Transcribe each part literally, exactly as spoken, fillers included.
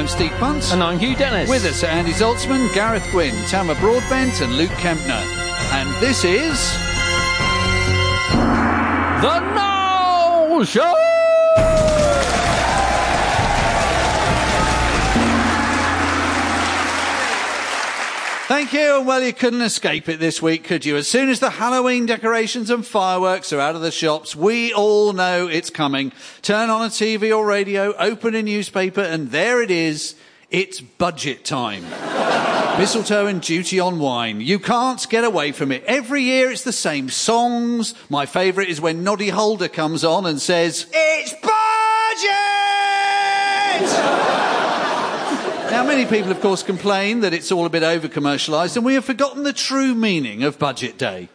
I'm Steve Punt. And I'm Hugh Dennis. With us are Andy Zoltzman, Gareth Gwynn, Tama Broadbent and Luke Kempner. And this is... The Noel Show! Thank you, and well, you couldn't escape it this week, could you? As soon as the Halloween decorations and fireworks are out of the shops, we all know it's coming. Turn on a T V or radio, open a newspaper, and there it is. It's budget time. Mistletoe and duty on wine. You can't get away from it. Every year it's the same songs. My favourite is when Noddy Holder comes on and says, "It's budget!" Now, many people, of course, complain that it's all a bit over-commercialised, and we have forgotten the true meaning of Budget Day.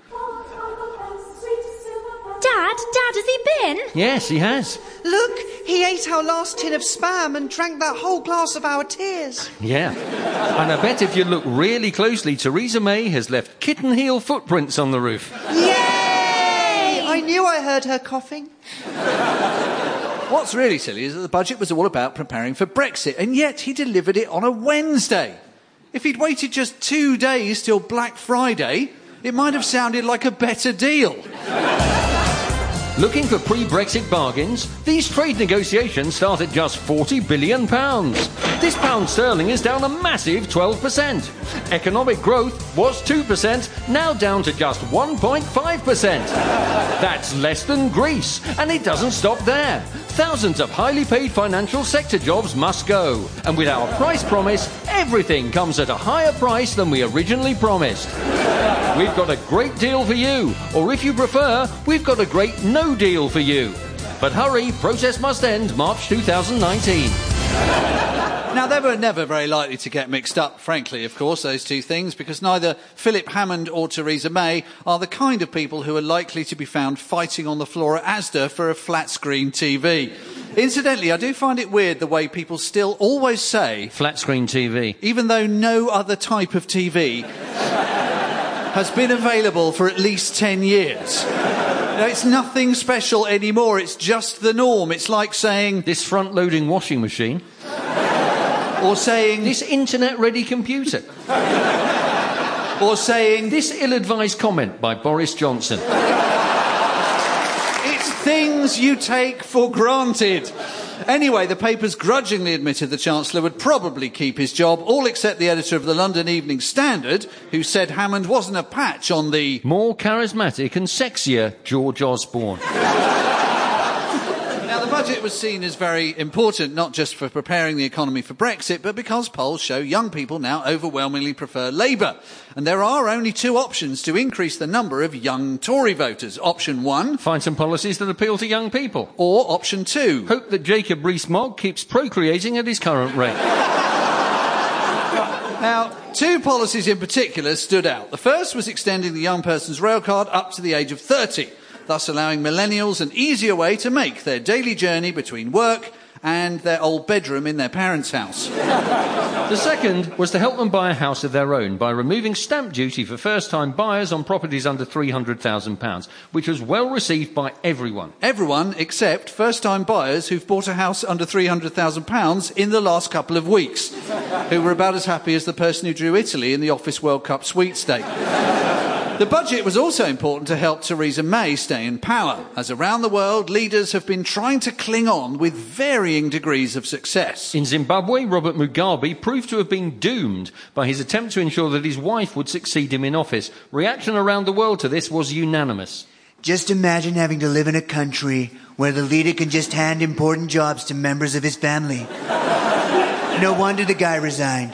Dad, Dad, has he been? Yes, he has. Look, he ate our last tin of Spam and drank that whole glass of our tears. Yeah. And I bet if you look really closely, Theresa May has left kitten heel footprints on the roof. Yay! I knew I heard her coughing. What's really silly is that the budget was all about preparing for Brexit, and yet he delivered it on a Wednesday. If he'd waited just two days till Black Friday, it might have sounded like a better deal. Looking for pre-Brexit bargains? These trade negotiations start at just forty billion pounds. This pound sterling is down a massive twelve percent. Economic growth was two percent, now down to just one point five percent. That's less than Greece, and it doesn't stop there. Thousands of highly paid financial sector jobs must go. And with our price promise, everything comes at a higher price than we originally promised. We've got a great deal for you, or if you prefer, we've got a great no deal for you. But hurry, process must end March two thousand nineteen. Now, they were never very likely to get mixed up, frankly, of course, those two things, because neither Philip Hammond or Theresa May are the kind of people who are likely to be found fighting on the floor at Asda for a flat-screen T V. Incidentally, I do find it weird the way people still always say... Flat-screen T V. Even though no other type of T V has been available for at least ten years. No, it's nothing special anymore, it's just the norm. It's like saying... This front-loading washing machine. Or saying... This internet-ready computer. Or saying... This ill-advised comment by Boris Johnson. It's things you take for granted. Anyway, the papers grudgingly admitted the Chancellor would probably keep his job, all except the editor of the London Evening Standard, who said Hammond wasn't a patch on the... more charismatic and sexier George Osborne. Now, the budget was seen as very important, not just for preparing the economy for Brexit, but because polls show young people now overwhelmingly prefer Labour. And there are only two options to increase the number of young Tory voters. Option one... find some policies that appeal to young people. Or option two... hope that Jacob Rees-Mogg keeps procreating at his current rate. Now, two policies in particular stood out. The first was extending the young person's rail card up to the age of thirty, thus allowing millennials an easier way to make their daily journey between work and their old bedroom in their parents' house. The second was to help them buy a house of their own by removing stamp duty for first-time buyers on properties under three hundred thousand pounds, which was well received by everyone. Everyone except first-time buyers who've bought a house under three hundred thousand pounds in the last couple of weeks, who were about as happy as the person who drew Italy in the Office World Cup sweepstake. The budget was also important to help Theresa May stay in power, as around the world, leaders have been trying to cling on with varying degrees of success. In Zimbabwe, Robert Mugabe proved to have been doomed by his attempt to ensure that his wife would succeed him in office. Reaction around the world to this was unanimous. Just imagine having to live in a country where the leader can just hand important jobs to members of his family. No wonder the guy resigned.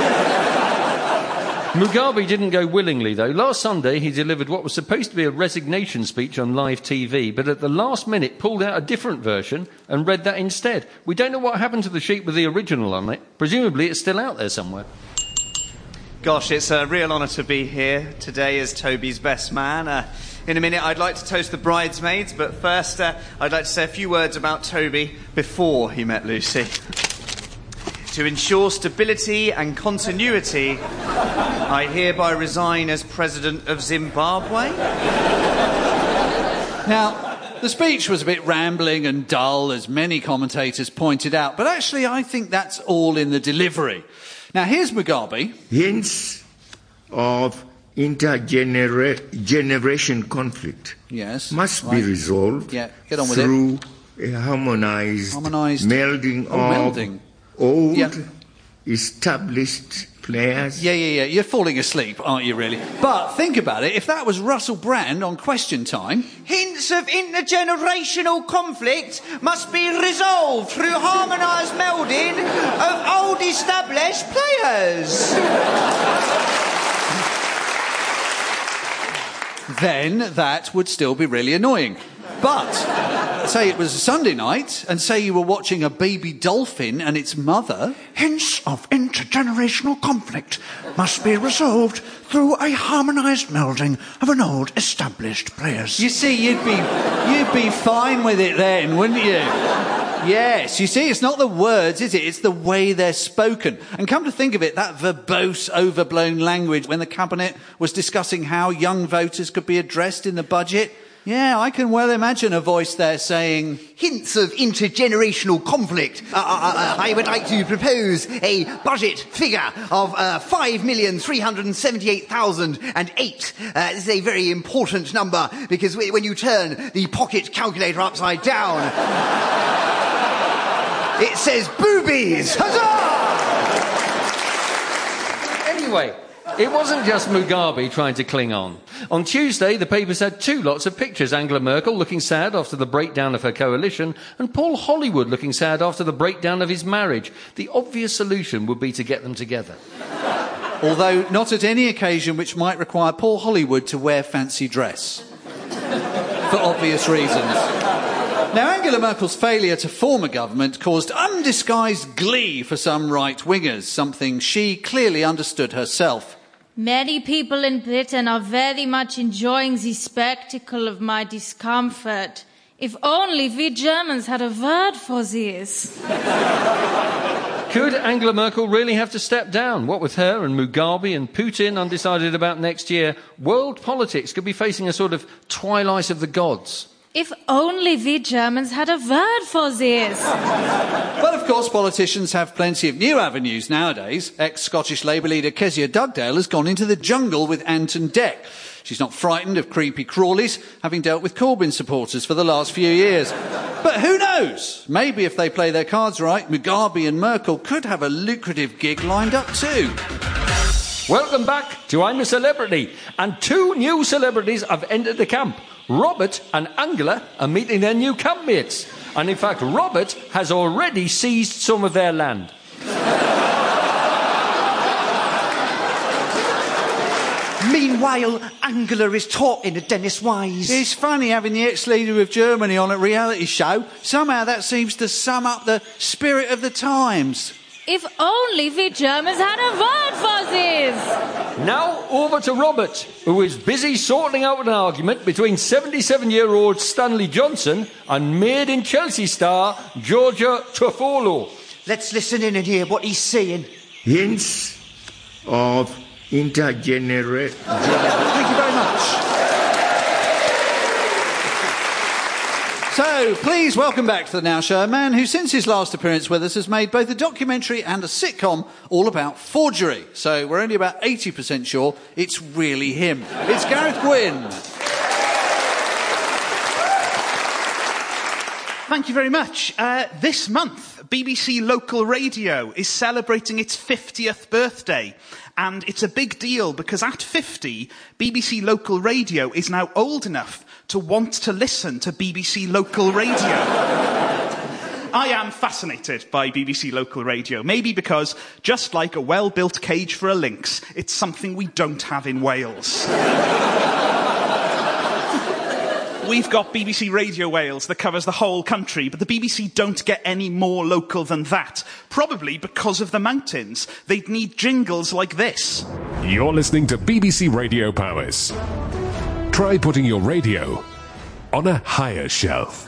Mugabe didn't go willingly, though. Last Sunday, he delivered what was supposed to be a resignation speech on live T V, but at the last minute pulled out a different version and read that instead. We don't know what happened to the sheet with the original on it. Presumably it's still out there somewhere. Gosh, it's a real honour to be here today as Toby's best man. Uh, in a minute, I'd like to toast the bridesmaids, but first, uh, I'd like to say a few words about Toby before he met Lucy. To ensure stability and continuity, I hereby resign as President of Zimbabwe. Now, The speech was a bit rambling and dull, as many commentators pointed out, but actually I think that's all in the delivery. Now, here's Mugabe. Hints of intergeneration conflict Yes, must right. be resolved Yeah, get on with through a harmonized, Harmonised- melding Oh, of melding. old, Yeah. established players. Yeah, yeah, yeah. You're falling asleep, aren't you, really? But think about it. If that was Russell Brand on Question Time... Hints of intergenerational conflict must be resolved through harmonised melding of old established players. then that would still be really annoying. But say it was a Sunday night, and say you were watching a baby dolphin and its mother... Hints of intergenerational conflict must be resolved through a harmonised melding of an old established players. You see, you'd be, you'd be fine with it then, wouldn't you? Yes, you see, it's not the words, is it? It's the way they're spoken. And come to think of it, that verbose, overblown language when the Cabinet was discussing how young voters could be addressed in the budget... Yeah, I can well imagine a voice there saying... Hints of intergenerational conflict. Uh, uh, uh, I would like to propose a budget figure of uh, five million three hundred seventy-eight thousand eight. Uh, this is a very important number because when you turn the pocket calculator upside down, it says boobies. Huzzah! Anyway, it wasn't just Mugabe trying to cling on. On Tuesday, the papers had two lots of pictures. Angela Merkel looking sad after the breakdown of her coalition, and Paul Hollywood looking sad after the breakdown of his marriage. The obvious solution would be to get them together. Although not at any occasion which might require Paul Hollywood to wear fancy dress. For obvious reasons. Now, Angela Merkel's failure to form a government caused undisguised glee for some right-wingers, something she clearly understood herself. Many people in Britain are very much enjoying the spectacle of my discomfort. If only we Germans had a word for this. Could Angela Merkel really have to step down? What with her and Mugabe and Putin undecided about next year, world politics could be facing a sort of twilight of the gods. If only we Germans had a word for this. But of course, politicians have plenty of new avenues nowadays. Ex-Scottish Labour leader Kezia Dugdale has gone into the jungle with Anton Deck. She's not frightened of creepy crawlies, having dealt with Corbyn supporters for the last few years. But who knows? Maybe if they play their cards right, Mugabe and Merkel could have a lucrative gig lined up too. Welcome back to I'm a Celebrity. And two new celebrities have entered the camp. Robert and Angela are meeting their new campmates. And in fact, Robert has already seized some of their land. Meanwhile, Angela is talking to Dennis Wise. It's funny having the ex-leader of Germany on a reality show. Somehow that seems to sum up the spirit of the times. If only we Germans had a word for this. Now over to Robert, who is busy sorting out an argument between seventy-seven-year-old Stanley Johnson and Made in Chelsea star Georgia Toffolo. Let's listen in and hear what he's saying. Hints of intergeneration. Thank you very much. So, please welcome back to the Now Show a man who, since his last appearance with us, has made both a documentary and a sitcom all about forgery. So, we're only about eighty percent sure it's really him. It's Gareth Gwynne. Thank you very much. Uh, this month, B B C Local Radio is celebrating its fiftieth birthday. And it's a big deal because at fifty, B B C Local Radio is now old enough to want to listen to B B C Local Radio. I am fascinated by B B C Local Radio, maybe because, just like a well-built cage for a lynx, it's something we don't have in Wales. We've got B B C Radio Wales that covers the whole country, but the B B C don't get any more local than that. Probably because of the mountains. They'd need jingles like this. You're listening to B B C Radio Powys. Try putting your radio on a higher shelf.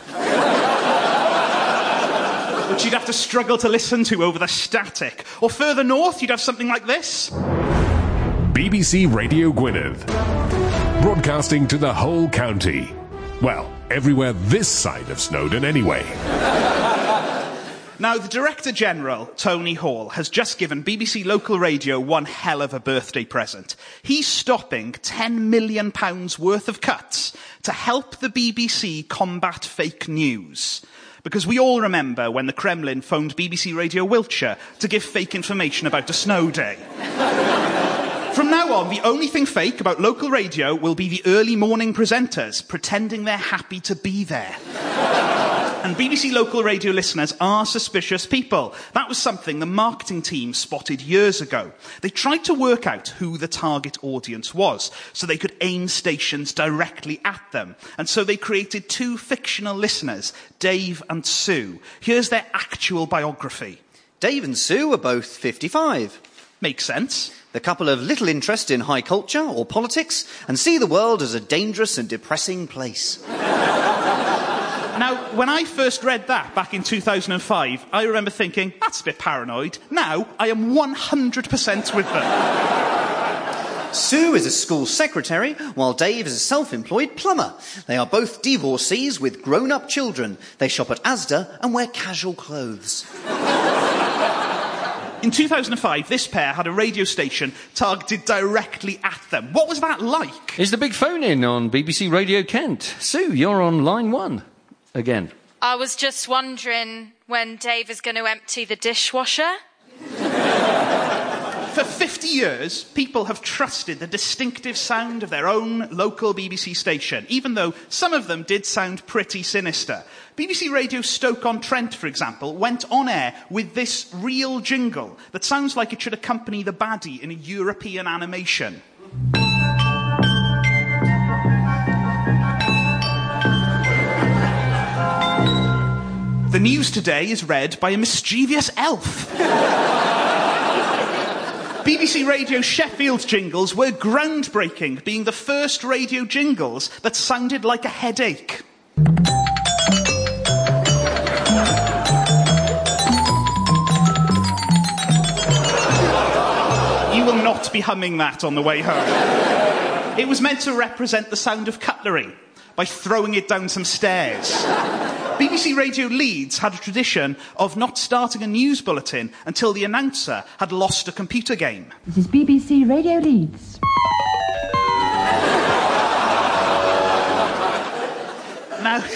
Which you'd have to struggle to listen to over the static. Or further north, you'd have something like this. B B C Radio Gwynedd. Broadcasting to the whole county. Well, everywhere this side of Snowdon anyway. Now, the Director General, Tony Hall, has just given B B C Local Radio one hell of a birthday present. He's stopping ten million pounds worth of cuts to help the B B C combat fake news. Because we all remember when the Kremlin phoned B B C Radio Wiltshire to give fake information about a snow day. From now on, the only thing fake about local radio will be the early morning presenters pretending they're happy to be there. And B B C Local Radio listeners are suspicious people. That was something the marketing team spotted years ago. They tried to work out who the target audience was, so they could aim stations directly at them. And so they created two fictional listeners, Dave and Sue. Here's their actual biography. Dave and Sue are both fifty-five. Makes sense. The couple have little interest in high culture or politics and see the world as a dangerous and depressing place. Now, when I first read that back in two thousand five, I remember thinking, that's a bit paranoid. Now, I am one hundred percent with them. Sue is a school secretary, while Dave is a self-employed plumber. They are both divorcees with grown-up children. They shop at Asda and wear casual clothes. In two thousand five, this pair had a radio station targeted directly at them. What was that like? Is the big phone-in on B B C Radio Kent. Sue, you're on line one. Again. I was just wondering when Dave is going to empty the dishwasher. For fifty years, people have trusted the distinctive sound of their own local B B C station, even though some of them did sound pretty sinister. B B C Radio Stoke-on-Trent, for example, went on air with this real jingle that sounds like it should accompany the baddie in a European animation. The news today is read by a mischievous elf. B B C Radio Sheffield's jingles were groundbreaking, being the first radio jingles that sounded like a headache. You will not be humming that on the way home. It was meant to represent the sound of cutlery by throwing it down some stairs. B B C Radio Leeds had a tradition of not starting a news bulletin until the announcer had lost a computer game. This is B B C Radio Leeds. Now,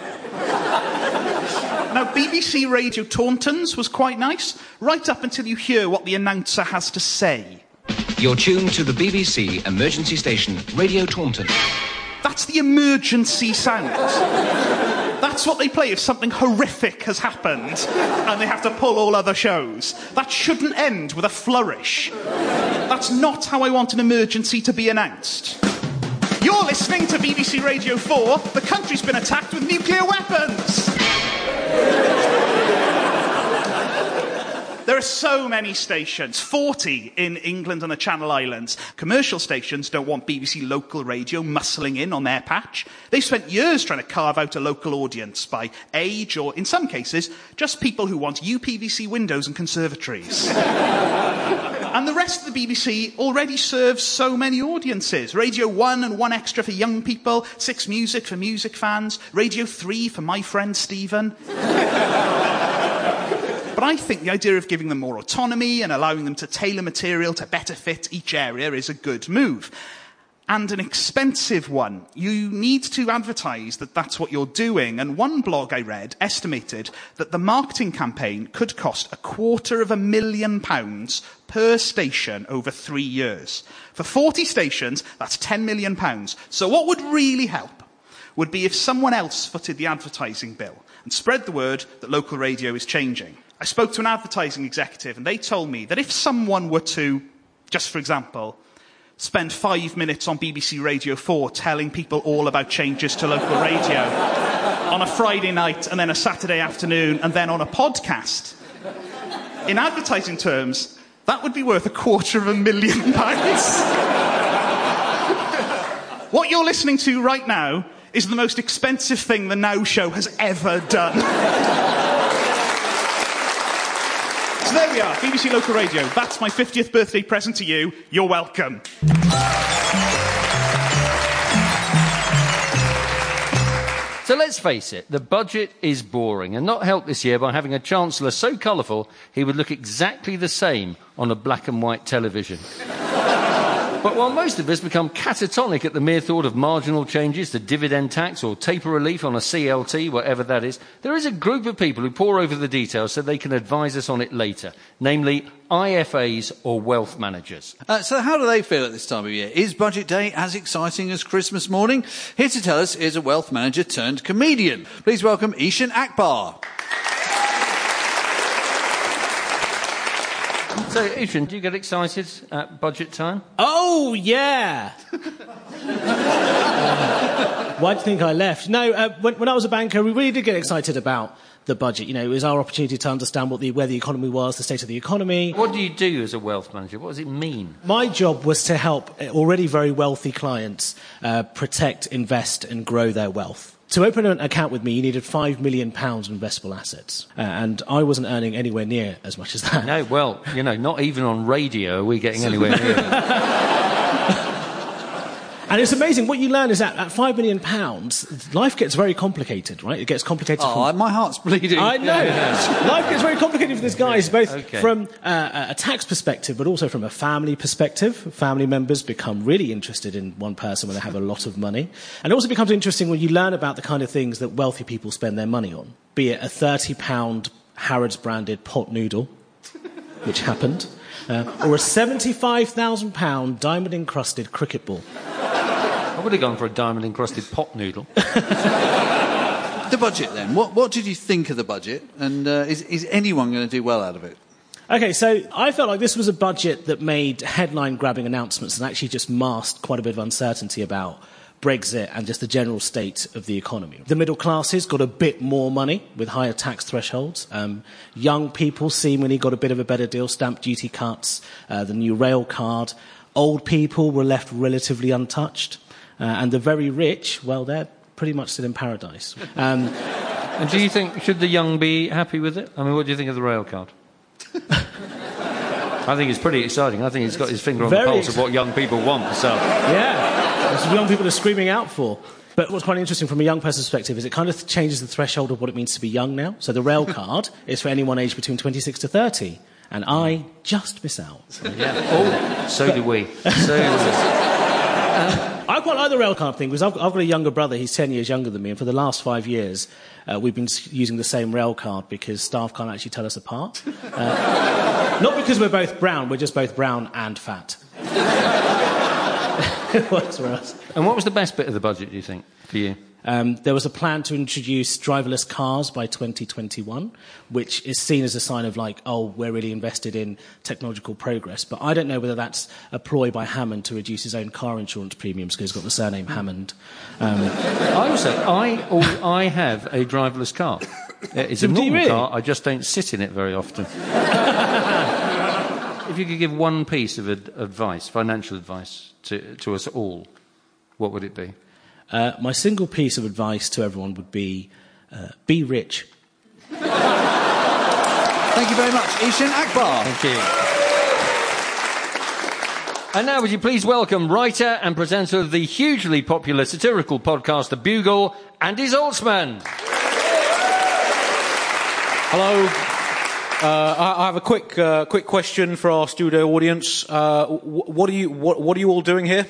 now, B B C Radio Tauntons was quite nice, right up until you hear what the announcer has to say. You're tuned to the B B C emergency station, Radio Taunton. That's the emergency sound. That's what they play if something horrific has happened and they have to pull all other shows. That shouldn't end with a flourish. That's not how I want an emergency to be announced. You're listening to B B C Radio four. The country's been attacked with nuclear weapons. There are so many stations, forty in England and the Channel Islands. Commercial stations don't want B B C Local Radio muscling in on their patch. They've spent years trying to carve out a local audience by age or, in some cases, just people who want U P V C windows and conservatories. And the rest of the B B C already serves so many audiences. Radio one and one Extra for young people, Six Music for music fans, Radio three for my friend Stephen. But I think the idea of giving them more autonomy and allowing them to tailor material to better fit each area is a good move. And an expensive one. You need to advertise that that's what you're doing. And one blog I read estimated that the marketing campaign could cost a quarter of a million pounds per station over three years. For forty stations, that's ten million pounds. So what would really help would be if someone else footed the advertising bill and spread the word that local radio is changing. I spoke to an advertising executive and they told me that if someone were to, just for example, spend five minutes on B B C Radio four telling people all about changes to local radio on a Friday night and then a Saturday afternoon and then on a podcast, in advertising terms, that would be worth a quarter of a million pounds. What you're listening to right now is the most expensive thing the Now Show has ever done. So there we are, B B C Local Radio. That's my fiftieth birthday present to you. You're welcome. So let's face it, the budget is boring, and not helped this year by having a Chancellor so colourful he would look exactly the same on a black and white television. But while most of us become catatonic at the mere thought of marginal changes to dividend tax or taper relief on a C L T, whatever that is, there is a group of people who pore over the details so they can advise us on it later, namely I F As or wealth managers. Uh, so how do they feel at this time of year? Is Budget Day as exciting as Christmas morning? Here to tell us is a wealth manager turned comedian. Please welcome Ishan Akbar. So, Ishan, do you get excited at budget time? Oh, yeah! uh, why do you think I left? No, uh, when, when I was a banker, we really did get excited about the budget. You know, it was our opportunity to understand what the, where the economy was, the state of the economy. What do you do as a wealth manager? What does it mean? My job was to help already very wealthy clients uh, protect, invest and grow their wealth. To open an account with me, you needed five million pounds of investable assets. Uh, and I wasn't earning anywhere near as much as that. No, well, you know, not even on radio are we getting anywhere near it. And it's amazing. What you learn is that at five million pounds, life gets very complicated, right? It gets complicated. Oh, from... my heart's bleeding. I know. Yeah, yeah. Life gets very complicated for this guy, both okay. from uh, a tax perspective, but also from a family perspective. Family members become really interested in one person when they have a lot of money. And it also becomes interesting when you learn about the kind of things that wealthy people spend their money on, be it a thirty pound Harrods-branded pot noodle, which happened, uh, or a seventy-five thousand pound diamond-encrusted cricket ball. I would have gone for a diamond-encrusted pot noodle. The budget, then. What, what did you think of the budget? And uh, is, is anyone going to do well out of it? OK, so I felt like this was a budget that made headline-grabbing announcements and actually just masked quite a bit of uncertainty about Brexit and just the general state of the economy. The middle classes got a bit more money with higher tax thresholds. Um, young people seemingly got a bit of a better deal, stamp duty cuts, uh, the new rail card. Old people were left relatively untouched. Uh, and the very rich, well, they're pretty much still in paradise. Um, and do you think, should the young be happy with it? I mean, what do you think of the rail card? I think it's pretty exciting. I think he's got his finger on the pulse ex- of what young people want. So yeah, that's what young people are screaming out for. But what's quite interesting from a young person's perspective is it kind of changes the threshold of what it means to be young now. So the rail card is for anyone aged between twenty-six to thirty. And I just miss out. So, yeah. Oh, so do we. So do we. Um, I quite like the rail card thing because I've, I've got a younger brother, he's ten years younger than me, and for the last five years uh, we've been using the same rail card because staff can't actually tell us apart. Uh, not because we're both brown, we're just both brown and fat. It works for us. And what was the best bit of the budget, do you think, for you? Um, there was a plan to introduce driverless cars by twenty twenty-one, which is seen as a sign of like, oh, we're really invested in technological progress. But I don't know whether that's a ploy by Hammond to reduce his own car insurance premiums because he's got the surname Hammond. Um, I also, I, I have a driverless car. It's a normal really? car, I just don't sit in it very often. If you could give one piece of ad- advice, financial advice, to, to us all, what would it be? Uh, my single piece of advice to everyone would be, uh, be rich. Thank you very much, Ishan Akbar. Thank you. And now would you please welcome writer and presenter of the hugely popular satirical podcast The Bugle, Andy Zaltzman. Hello. Uh, I, I have a quick, uh, quick question for our studio audience. Uh, wh- what are you, what, what are you all doing here?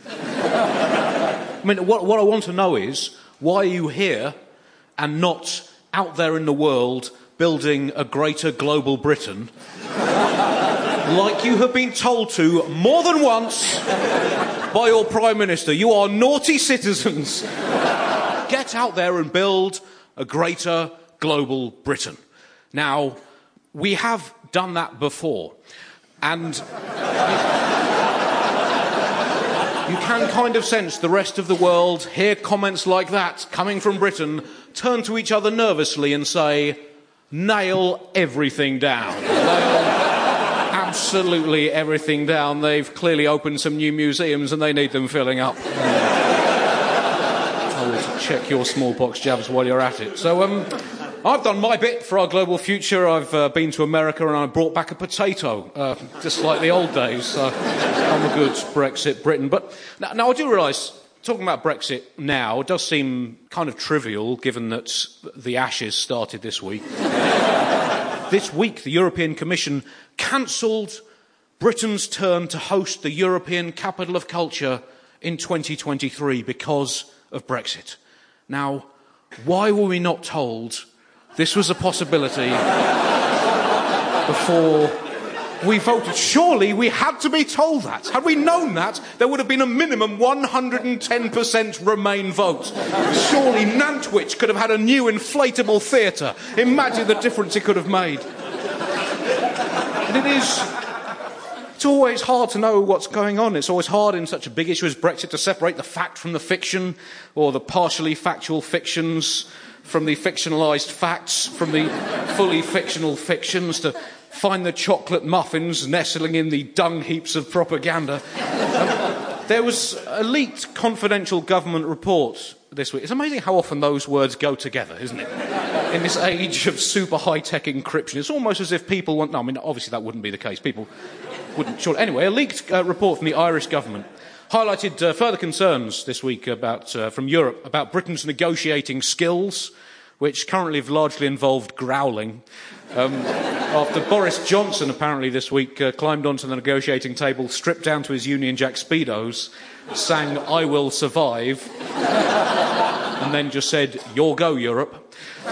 I mean, what, what I want to know is, why are you here and not out there in the world building a greater global Britain, like you have been told to more than once by your Prime Minister? You are naughty citizens. Get out there and build a greater global Britain. Now, we have done that before, and you can kind of sense the rest of the world hear comments like that coming from Britain, turn to each other nervously and say, nail everything down. Nail absolutely everything down. They've clearly opened some new museums and they need them filling up. Oh, to check your smallpox jabs while you're at it. So, um... I've done my bit for our global future. I've uh, been to America and I brought back a potato, uh, just like the old days. So I'm a good Brexit Britain. But now, now I do realise talking about Brexit now does seem kind of trivial, given that the Ashes started this week. This week, the European Commission cancelled Britain's turn to host the European Capital of Culture in twenty twenty-three because of Brexit. Now, why were we not told this was a possibility before we voted? Surely we had to be told that. Had we known that, there would have been a minimum one hundred ten percent Remain vote. Surely Nantwich could have had a new inflatable theatre. Imagine the difference it could have made. And it is... It's always hard to know what's going on. It's always hard in such a big issue as Brexit to separate the fact from the fiction, or the partially factual fictions from the fictionalised facts, from the fully fictional fictions, to find the chocolate muffins nestling in the dung heaps of propaganda. Um, there was a leaked confidential government report this week. It's amazing how often those words go together, isn't it? In this age of super high-tech encryption, it's almost as if people want... No, I mean, obviously that wouldn't be the case. People wouldn't... Sure. Anyway, a leaked uh, report from the Irish government highlighted uh, further concerns this week about, uh, from Europe about Britain's negotiating skills, which currently have largely involved growling. Um, after Boris Johnson, apparently this week, uh, climbed onto the negotiating table, stripped down to his Union Jack Speedos, sang I Will Survive, and then just said, "Your go, Europe." Uh,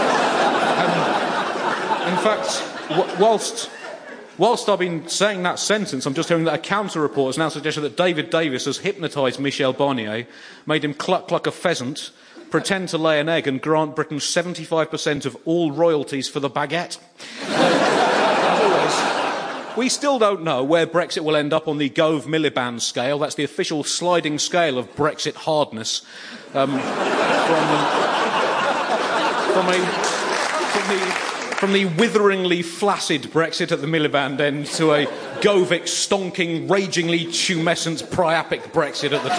and in fact, w- whilst... Whilst I've been saying that sentence, I'm just hearing that a counter-report has now suggested that David Davis has hypnotised Michel Barnier, made him cluck like a pheasant, pretend to lay an egg and grant Britain seventy-five percent of all royalties for the baguette. As always, we still don't know where Brexit will end up on the Gove Miliband scale. That's the official sliding scale of Brexit hardness. Um, from, from, a, from the... From the witheringly flaccid Brexit at the Miliband end to a Govic, stonking, ragingly tumescent, priapic Brexit at the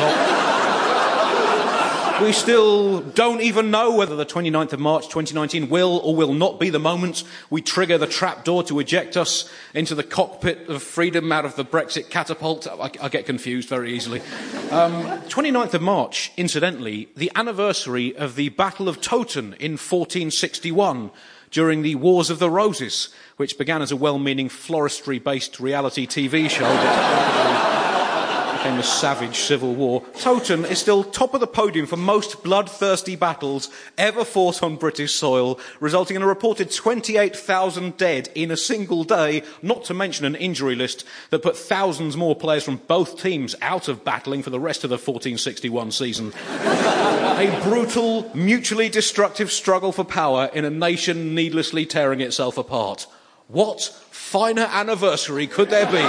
top. We still don't even know whether the twenty-ninth of March twenty nineteen will or will not be the moment we trigger the trapdoor to eject us into the cockpit of freedom out of the Brexit catapult. I, I get confused very easily. Um, twenty-ninth of March, incidentally, the anniversary of the Battle of Towton in fourteen sixty-one, during the Wars of the Roses, which began as a well-meaning floristry-based reality T V show that became a savage civil war. Towton is still top of the podium for most bloodthirsty battles ever fought on British soil, resulting in a reported twenty-eight thousand dead in a single day, not to mention an injury list that put thousands more players from both teams out of battling for the rest of the fourteen sixty-one season. A brutal, mutually destructive struggle for power in a nation needlessly tearing itself apart. What finer anniversary could there be?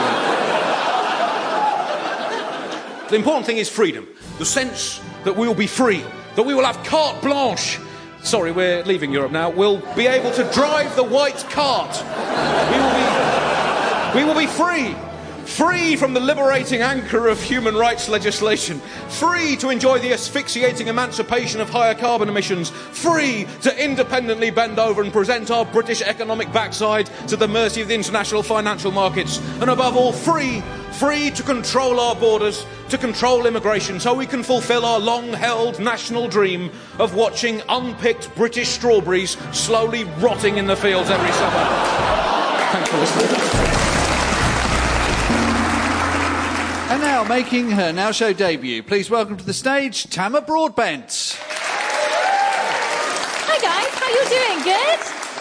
The important thing is freedom. The sense that we will be free, that we will have carte blanche. Sorry, we're leaving Europe now. We'll be able to drive the white cart. We will be, we will be free. Free from the liberating anchor of human rights legislation. Free to enjoy the asphyxiating emancipation of higher carbon emissions. Free to independently bend over and present our British economic backside to the mercy of the international financial markets. And above all, free, free to control our borders, to control immigration, so we can fulfil our long-held national dream of watching unpicked British strawberries slowly rotting in the fields every summer. Thanks for listening. And now, making her Now Show debut, please welcome to the stage, Tamar Broadbent. Hi guys, how you doing? Good?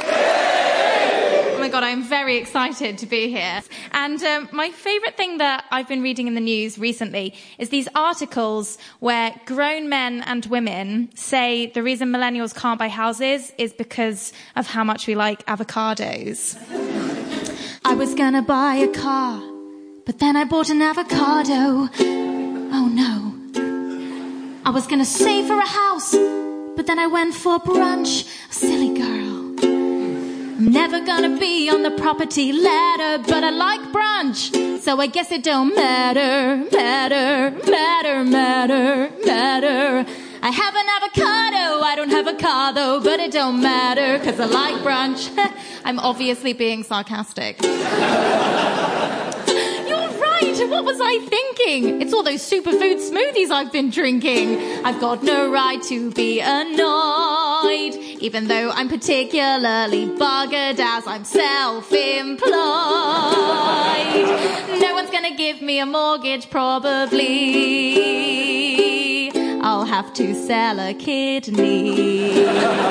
Oh my God, I'm very excited to be here. And um, my favourite thing that I've been reading in the news recently is these articles where grown men and women say the reason millennials can't buy houses is because of how much we like avocados. I was gonna buy a car, but then I bought an avocado. Oh no. I was gonna save for a house, but then I went for brunch. A silly girl. I'm never gonna be on the property ladder, but I like brunch, so I guess it don't matter, matter, matter, matter, matter. I have an avocado, I don't have a car though, but it don't matter, cause I like brunch. I'm obviously being sarcastic. You're right, what was I thinking? It's all those superfood smoothies I've been drinking. I've got no right to be annoyed, even though I'm particularly buggered as I'm self-employed. No one's gonna give me a mortgage, probably. I'll have to sell a kidney.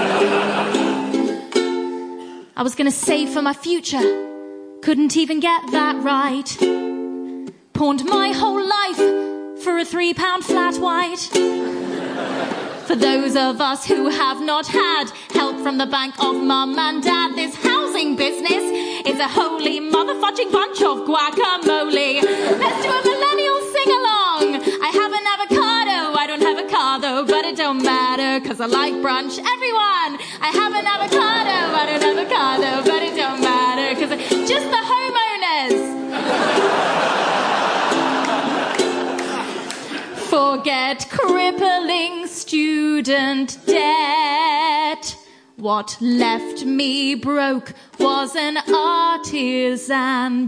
I was gonna save for my future, couldn't even get that right. Pawned my whole life for a three pound flat white. For those of us who have not had help from the bank of mum and dad, this housing business is a holy motherfucking bunch of guacamole. Let's do a millennial sing-along. I have an avocado, I don't have a car though, but it don't matter, cause I like brunch. Everyone, I have an avocado, I don't have a car though, but it don't matter, cause it's just the homeowners. Forget crippling student debt. What left me broke was an artisan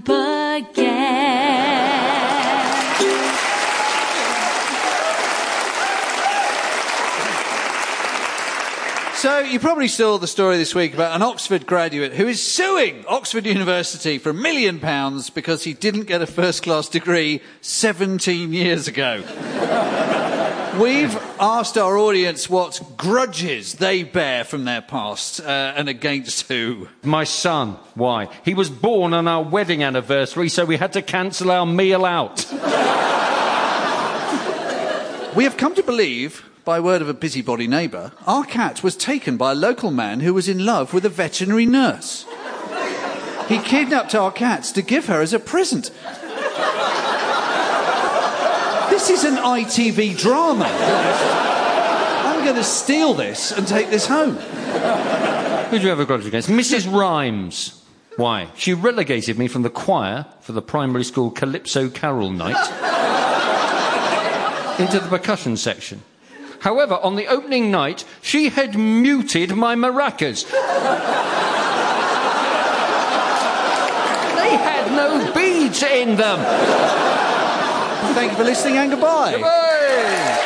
baguette. So you probably saw the story this week about an Oxford graduate who is suing Oxford University for a million pounds because he didn't get a first-class degree seventeen years ago. We've asked our audience what grudges they bear from their past, uh, and against who. My son. Why? He was born on our wedding anniversary, so we had to cancel our meal out. We have come to believe, by word of a busybody neighbour, our cat was taken by a local man who was in love with a veterinary nurse. He kidnapped our cat to give her as a present. This is an I T V drama. I'm going to steal this and take this home. Who do you have a grudge against? Missus Rhymes. Why? She relegated me from the choir for the primary school Calypso Carol night into the percussion section. However, on the opening night, she had muted my maracas. They had no beads in them. Thank you for listening and goodbye. Goodbye.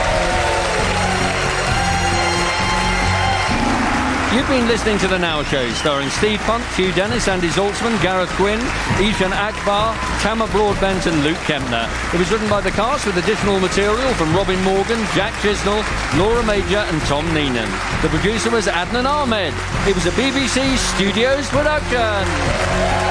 You've been listening to The Now Show, starring Steve Punt, Hugh Dennis, Andy Zaltzman, Gareth Gwynn, Ishan Akbar, Tamar Broadbent and Luke Kempner. It was written by the cast with additional material from Robin Morgan, Jack Chisnell, Laura Major and Tom Neenan. The producer was Adnan Ahmed. It was a B B C Studios production.